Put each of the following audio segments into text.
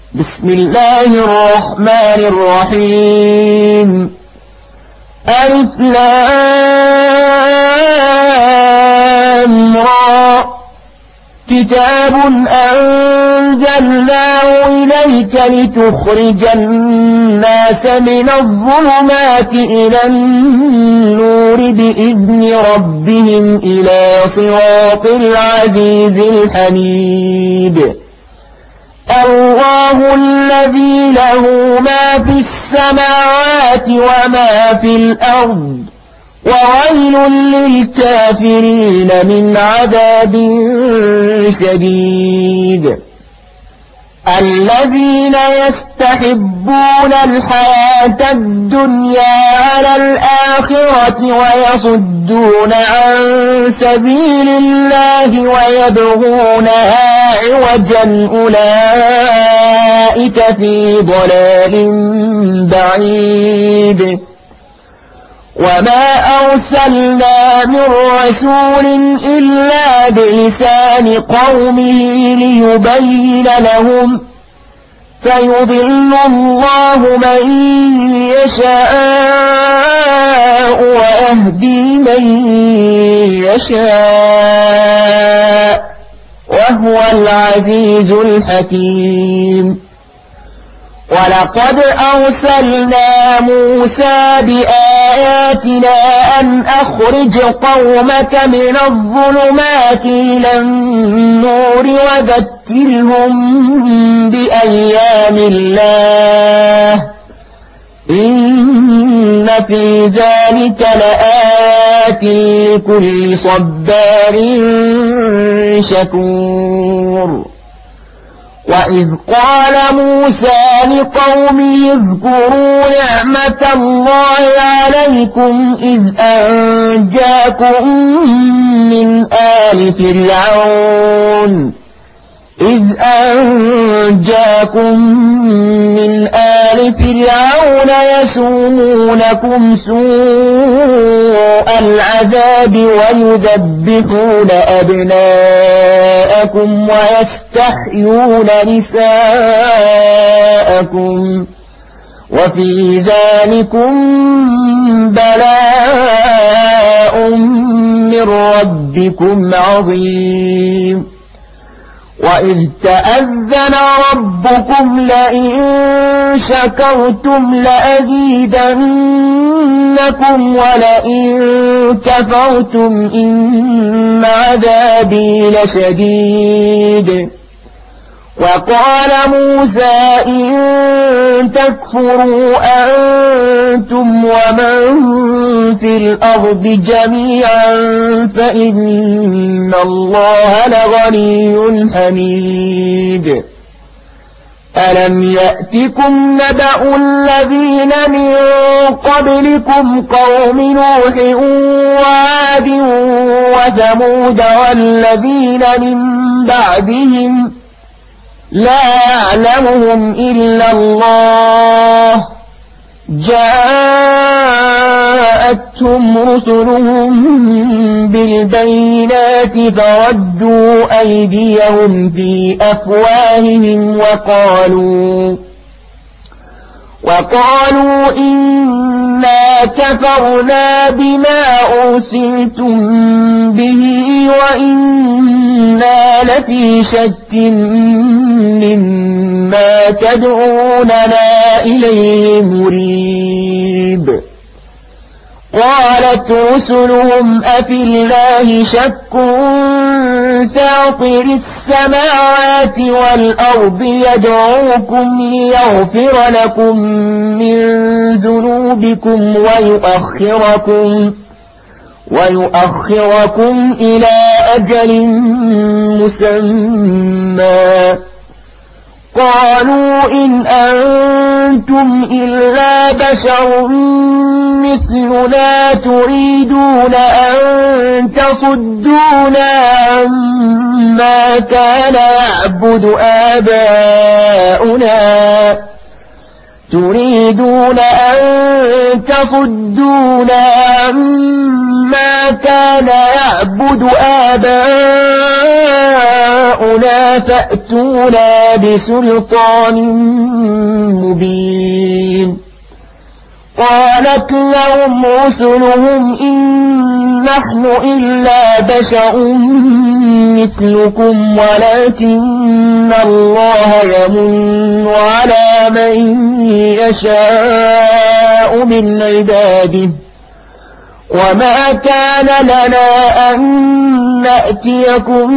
بسم الله الرحمن الرحيم. ألف لام را. كتاب أنزلناه إليك لتخرج الناس من الظلمات إلى النور بإذن ربهم إلى صراط العزيز الحميد. الله الذي له ما في السماوات وما في الأرض وويل للكافرين من عذاب شديد. الذين يستحبون الحياة الدنيا على الآخرة ويصدون عن سبيل الله ويبغونها عوجا أولئك في ضلال بعيد. وما أرسلنا من رسول إلا بلسان قومه ليبين لهم فيضل الله من يشاء ويهدي من يشاء وهو العزيز الحكيم. ولقد أرسلنا موسى بآياتنا أن أخرج قومك من الظلمات إلى النور وذكرهم بأيام الله إن في ذلك لآيات لكل صبار شكور. وإذ قال موسى لقومه اذكروا نعمة الله عليكم إذ أنجاكم من آل فرعون يسومونكم سوء العذاب ويذبحون أبناءكم ويستحيون نساءكم وفي ذلكم بلاء من ربكم عظيم. وإذ تأذن ربكم لئن شكرتم لأزيدنكم ولئن كفرتم إن عذابي لشديد. وقال موسى إن تكفروا أنتم ومن في الأرض جميعا فإن الله لغني حميد. ألم يأتكم نبأ الذين من قبلكم قوم نوح وعاد وثمود والذين من بعدهم لا يعلمهم إلا الله جاءتهم رسلهم بالبينات فردوا أيديهم في أفواههم وقالوا إنا كفرنا بما أرسلتم به وإنا لفي شك مما تدعوننا إليه مريب. قالت رسلهم أفي الله شك فاطر السماوات والأرض يدعوكم ليغفر لكم من ذنوبكم ويؤخركم إلى أجل مسمى. قالوا إن أنتم إلا بشر مثلنا تريدون أن تصدونا عما كان يعبد آباؤنا تريدون أن تصدونا عما كان يعبد آباؤنا فأتونا بسلطان مبين. قالت لهم رسلهم إن نحن إلا بشر مثلكم ولكن الله يمن على من يشاء من عباده وما كان لنا أن نأتيكم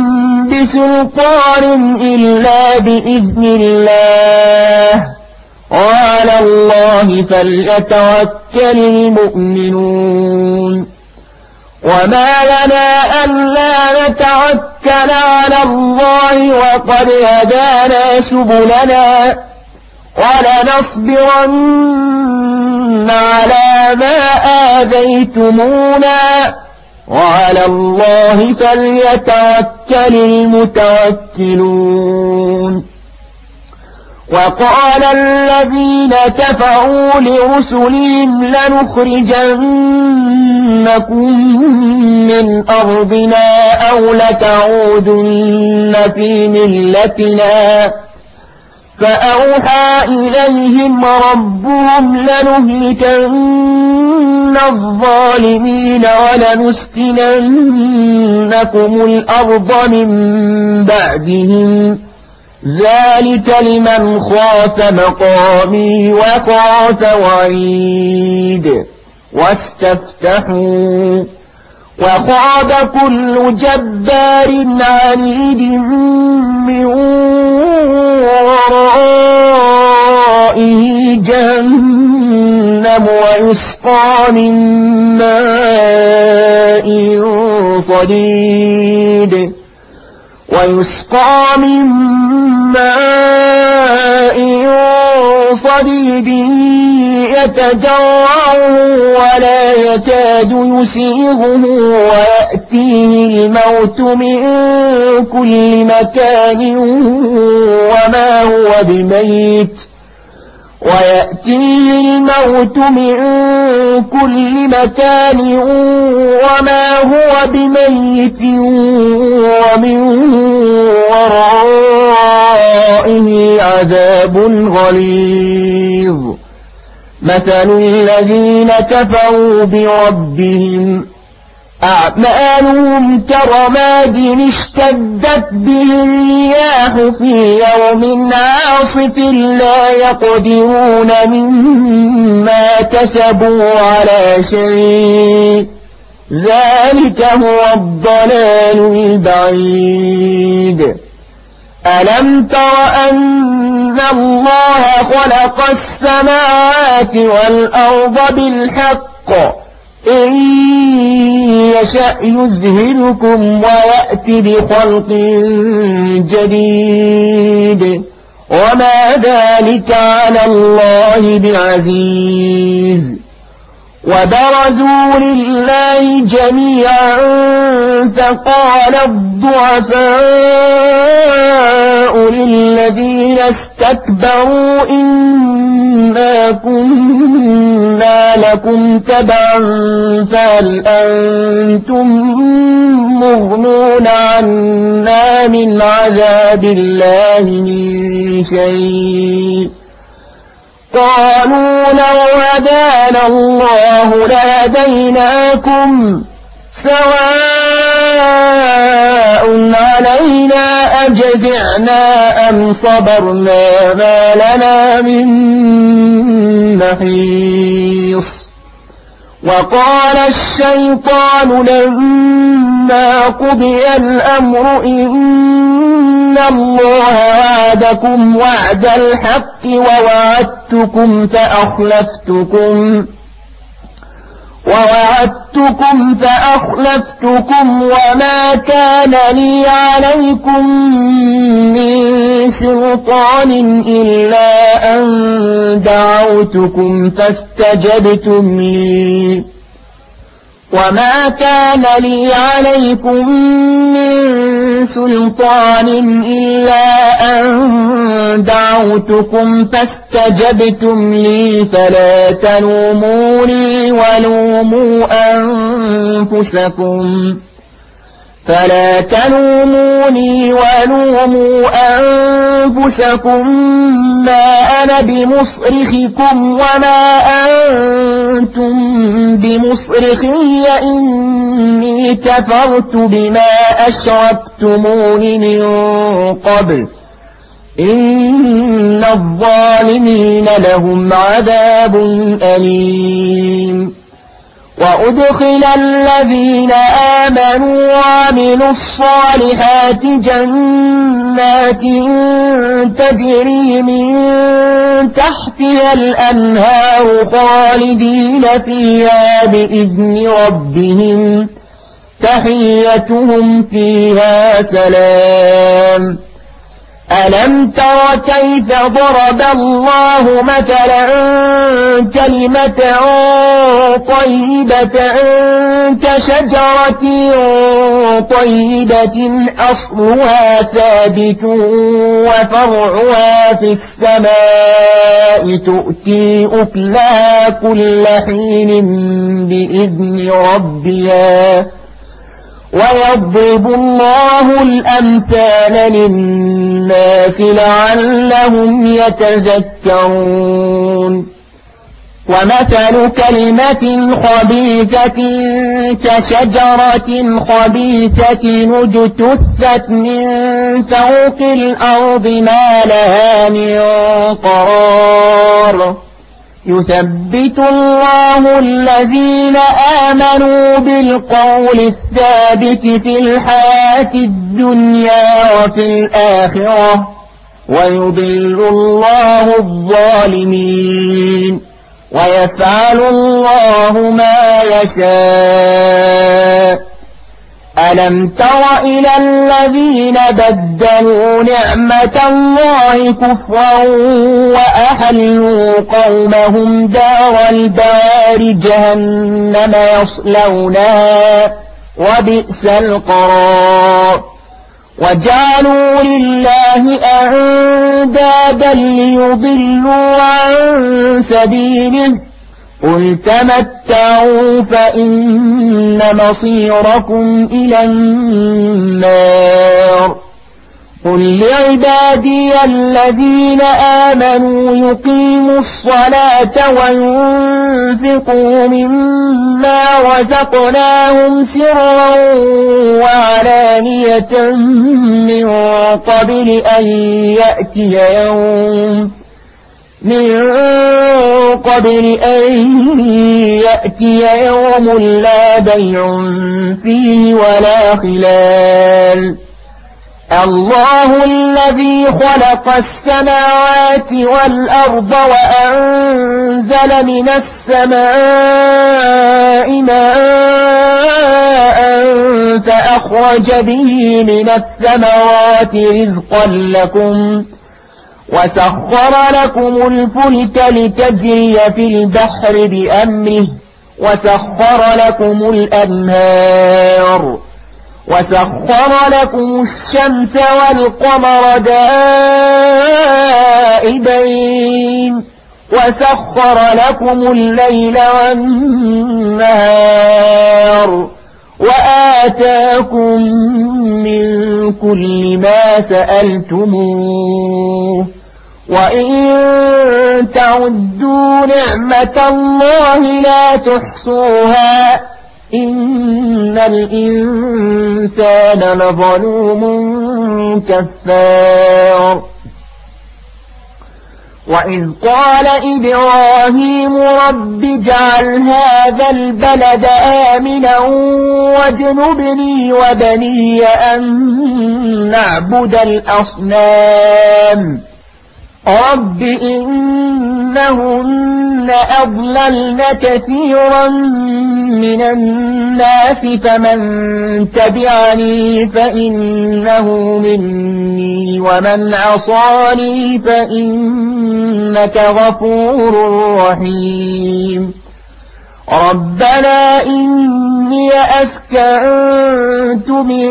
بسلطان إلا بإذن الله وعلى الله فليتوكل المؤمنون. وما لنا ألا نتوكل على الله وقد هدانا سبلنا ولنصبرن على ما آذيتمونا وعلى الله فليتوكل المتوكلون. وقال الذين كفروا لرسلهم لنخرجنكم من أرضنا أو لتعودن في ملتنا فأوحى إليهم ربهم لنهلكن الظالمين ولنسكننكم الأرض من بعدهم ذلك لمن خاف مقامي وخاف وعيد. واستفتحوا وخاب كل جبار عنيد من ورائه جهنم ويسقى من ماء صديد يتجرعه ولا يكاد يسيغه ويأتيه الموت من كل مكان وما هو بميت ومن ورائه عذاب غليظ. مثل الذين كفروا بربهم أعمالهم كرماد اشتدت به الرياح في يوم عاصف لا يقدرون مما كسبوا على شيء ذلك هو الضلال البعيد. ألم تر أن الله خلق السماوات والأرض بالحق إن يشأ يذهبكم ويأتي بخلق جديد وما ذلك على الله بعزيز. وبرزوا لله جميعا فقال الضعفاء للذين استكبروا إنا كنا لكم تبعا فهل أنتم مغنون عنا من عذاب الله من شيء قالوا لو هدانا الله لهديناكم سواء علينا أجزعنا أم صبرنا ما لنا من محيص. وقال الشيطان لما قضي الأمر إن الله وعدكم وعد الحق ووعدتكم فأخلفتكم وما كان لي عليكم من سلطان إلا أن دعوتكم فاستجبتم لي وما كان لي عليكم من سلطان إلا أن دعوتكم فاستجبتم لي فلا تلوموني ولوموا أنفسكم ما أنا بمصرخكم وما أنتم بمصرخي إني كفرت بما أشركتمون من قبل إن الظالمين لهم عذاب أليم. وأدخل الذين آمنوا وعملوا الصالحات جنات تجري من تحتها الأنهار خالدين فيها بإذن ربهم تحيتهم فيها سلام. ألم تر كيف ضرب الله مثلا كلمة طيبة كشجرة طيبة أصلها ثابت وفرعها في السماء تؤتي أكلها كل حين بإذن ربها ويضرب الله الأمثال للناس لعلهم يتذكرون. ومثل كلمة خبيثة كشجرة خبيثة اجتثت من فوق الأرض ما لها من قرار. يثبت الله الذين آمنوا بالقول الثابت في الحياة الدنيا وفي الآخرة ويضل الله الظالمين ويفعل الله ما يشاء. ألم تر إلى الذين بدلوا نعمة الله كفرا وأحلوا قومهم دار البوار جهنم يصلونها وبئس القرار. وجعلوا لله أندادا ليضلوا عن سبيله قل تمتعوا فإن مصيركم إلى النار. قل لعبادي الذين آمنوا يقيموا الصلاة وينفقوا مما رزقناهم سرا وعلانية من قبل أن يأتي يوم لا بيع فيه ولا خلال. الله الذي خلق السماوات والأرض وأنزل من السماء ماء فأخرج به من الثمرات رزقا لكم وسخر لكم الفلك لتجري في البحر بأمره وسخر لكم الأنهار وسخر لكم الشمس والقمر دائبين وسخر لكم الليل والنهار وآتاكم من كل ما سألتموه وإن تعدوا نعمة الله لا تحصوها إن الإنسان لظلوم كفار. وإذ قال إبراهيم رب اجعل هذا البلد آمنا واجنبني وبني أن نعبد الأصنام رب إنهن أضللن كثيرا من الناس فمن تبعني فإنه مني ومن عصاني فإنك غفور رحيم. ربنا إني أسكنت من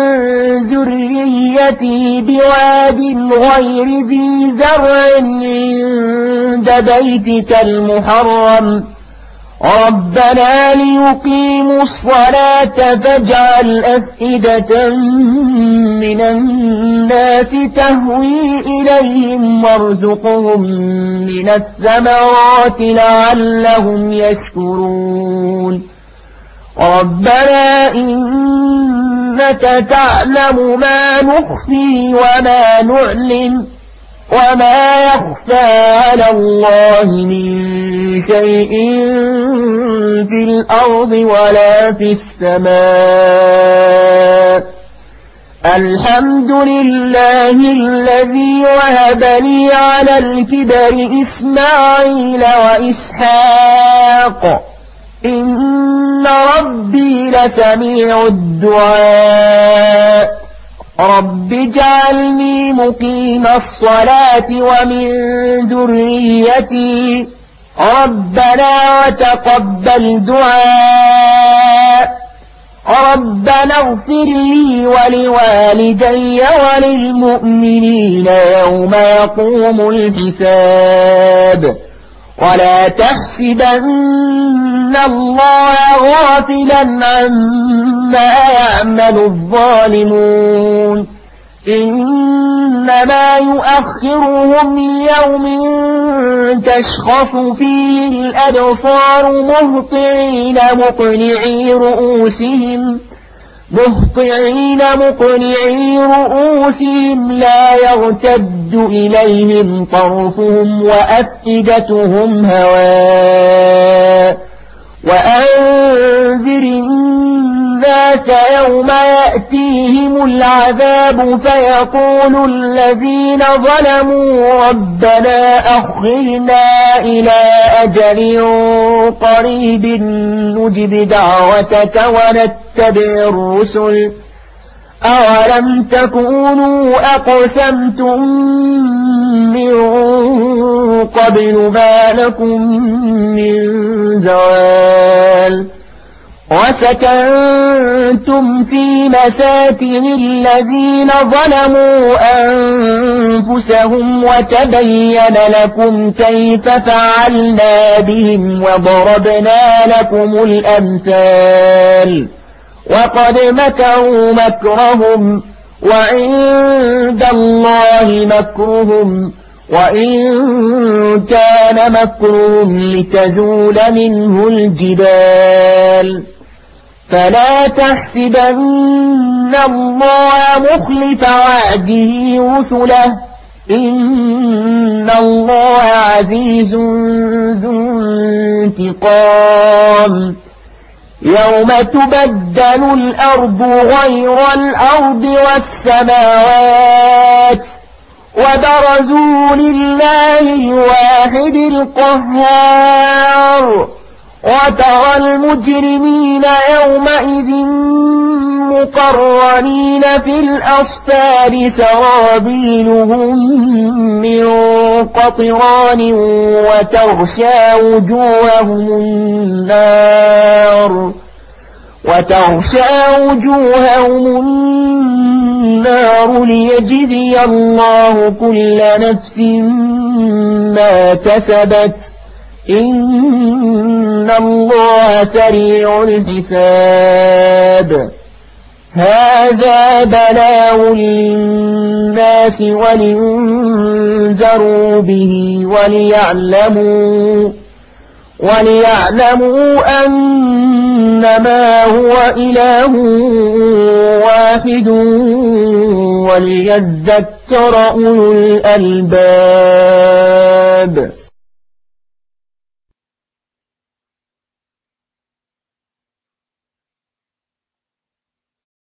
ذريتي بواد غير ذي زرع عند بيتك المحرم ربنا ليقيموا الصلاة فاجعل أفئدة من الناس تهوي إليهم وارزقهم من الثمرات لعلهم يشكرون ربنا إنك تعلم ما نخفي وما نعلن وما يخفى على الله من شيء في الأرض ولا في السماء الحمد لله الذي وهب لي على الكبر إسماعيل وإسحاق إن ربي لسميع الدعاء رب اجعلني مقيم الصلاة ومن ذريتي ربنا وتقبل دعاء ربنا اغفر لي ولوالدي وللمؤمنين يوم يقوم الحساب ولا تحسبن الله غافلا عما يعمل الظالمون إنما يؤخرهم ليوم تشخص فيه الأبصار مهطعين مقنعي رؤوسهم لا يرتد إليهم طرفهم وأفئدتهم هواء وأنذر الناس يوم يأتيهم العذاب فيقول الذين ظلموا ربنا أخرنا إلى أجل قريب نجب دعوتك ونتبع الرسل أولم تكونوا أقسمتم من قبل ما لكم من زوال وسكنتم في مساكن الذين ظلموا أنفسهم وتبين لكم كيف فعلنا بهم وضربنا لكم الأمثال وقد مكروا مكرهم وعند الله مكرهم وإن كان مكرهم لتزول منه الجبال فلا تحسبن الله مخلف وعده رسله إن الله عزيز ذو انتقام يوم تبدل الأرض غير الأرض والسماوات وبرزوا لله الواحد القهار وترى المجرمين يومئذ مقرنين في الأصفاد سرابيلهم من قطران وتغشى وجوههم النار ليجزي الله كل نفس ما كسبت إن الله سريع الحساب هذا بلاغ للناس ولينذروا به وليعلموا أنما هو إله واحد وليذكر أولو الألباب